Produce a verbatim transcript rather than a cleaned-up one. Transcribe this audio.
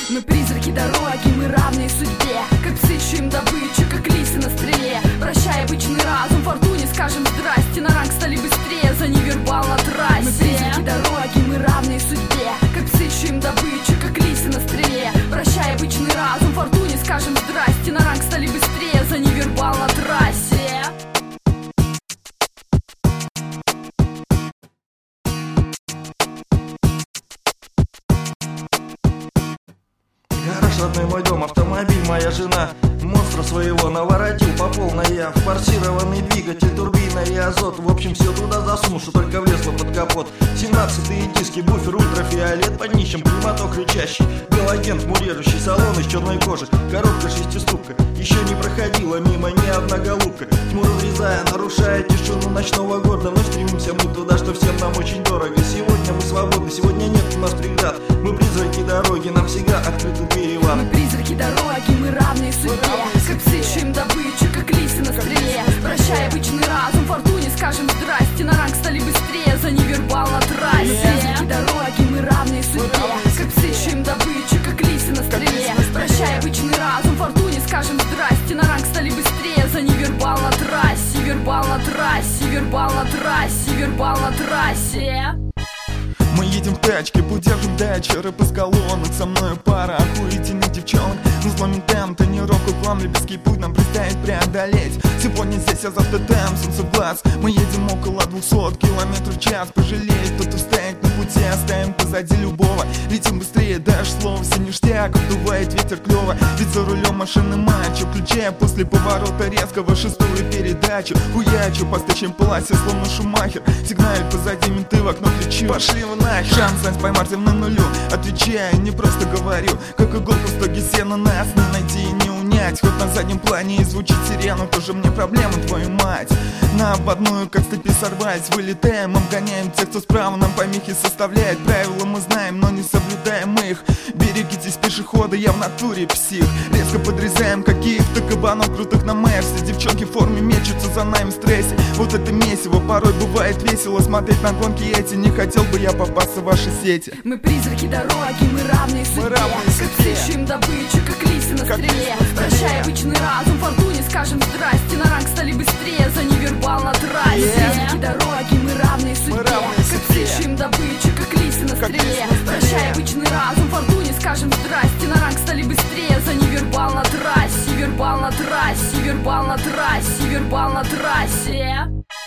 Мы призраки дороги, мы равные судьбе, как псы чуем добычу, как лисы на стреле. Прощай обычный разум, фортуне скажем здрасте, на ранг стали быстрее, за невербал на трассе. Мы призраки дороги, мы равные судьбе, как псы чуем добычу, как лисы на стреле. Прощай обычный разум, фортуне скажем здрасте, на ранг стали быстрее, за невербал на трассе. Гараж, родной мой дом, автомобиль, моя жена. Монстра своего наворотил по полной я. Форсированный двигатель, турбина и азот. В общем, все туда засунул, что только влезло под капот. Семнадцатые диски, буфер, ультрафиолет. Под днищем климаток кричащий, галоген хмурирующий, салон из черной кожи. Коробка шестиступка, еще не проходила мимо ни одна голубка. Тьму разрезая, нарушая тишину ночного города. Но стремимся мы туда, что всем нам очень дорого. Сегодня мы свободны, сегодня нет у нас преград. Мы призраки дороги, нам всегда открыты двери вам. Мы призраки дороги, мы равные судьбе, как псы чуем добычу, как лисы на стреле. Прощай обычный разум, фортуне скажем здрасте, на ранг стали быстрее, за невербал на трассе. Призраки дороги, мы равные судьбе, как псы чуем добычу, как лисы на стреле. Прощай обычный разум, фортуне скажем здрасте, на ранг стали быстрее, за невербал на трассе. Вербал на трассе, вербал на трассе, вербал на трассе. Мы едем в тачке, удержим дачу, рэп из колонок. Со мной пара охуительных девчонок. Мы взломим темп, тренировку, план, липецкий путь нам предстоит преодолеть. Сегодня здесь, а завтра там, солнце в глаз. Мы едем около двухсот километров в час. Пожалеет кто-то стоять на пути, оставим позади любого. Летим быстрее, дашь слово, все ништяк. Обдувает ветер клево, ведь за рулем машины мачо. Включая после поворота резкого шестую передачу. Хуячу по стачной полосе, словно Шумахер. Сигналит позади, менты в окно кричу: пошли вы нахер. Шанс нас поймать на нулю. Отвечаю, не просто говорю, как иголка в стоге сена. Нас не найти и не унять. Хоть на заднем плане и звучит сирена, тоже мне проблема, твою мать. На ободную, как с цепи сорвать. Вылетаем, обгоняем тех, кто справа нам помехи составляет. Правила мы знаем, но не соблюдаем их. Берегитесь пешехода, я в натуре псих. Резко подрезаем каких-то кабанов крутых на Мерсе. Девчонки в форме мечутся за нами в стрессе. Вот это месиво, порой бывает весело смотреть на гонки эти. Не хотел бы я попасться в ваши сети. Мы призраки дороги, мы равные судьбе, как псы чуем добычу, как лисы на стреле. Прощай обычный разум, фортуне скажем здрасте, на ранг стали быстрее, за невербал на трассе. Призраки дороги, мы равные судьбе, как псы чуем добычу, как лисы на стреле. Прощай обычный разум, фортуне скажем здрасте, на ранг стали быстрее, за невербал на трассе. Вербал на трассе, вербал на трассе, вербал на трассе.